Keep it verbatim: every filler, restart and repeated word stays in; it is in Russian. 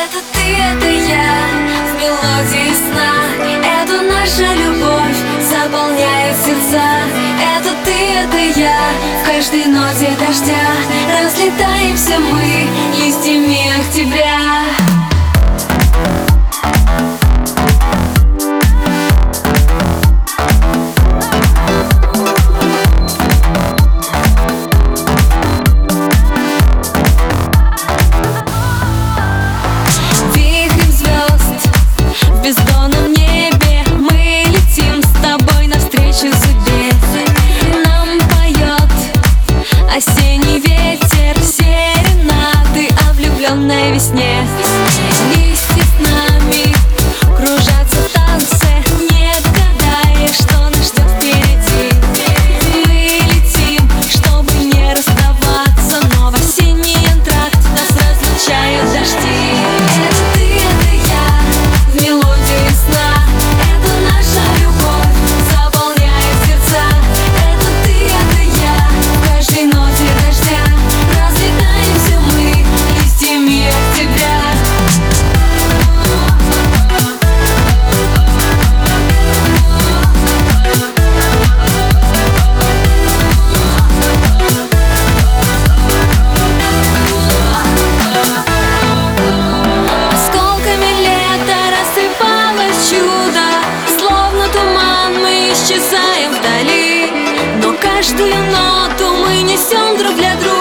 Это ты, это я, в мелодии сна. Это наша любовь заполняет сердца. Это ты, это я, в каждой ноте дождя разлетаемся мы листьями октября. Осенний ветер, серенады о влюбленной весне. Вместе с нами кружатся в танце, не гадая, что нас ждет впереди. Мы летим, чтобы не расставаться, но в осенний антракт нас разлучают дожди. Это ты, это я, в мелодии сна. Это наша любовь заполняет сердца. Это ты, это я, в каждой ноте дождя разлетаемся мы листьями октября. Осколками лета рассыпалось чудо, словно туман мы исчезаем вдали. Но каждую ноту мы несем друг для друга.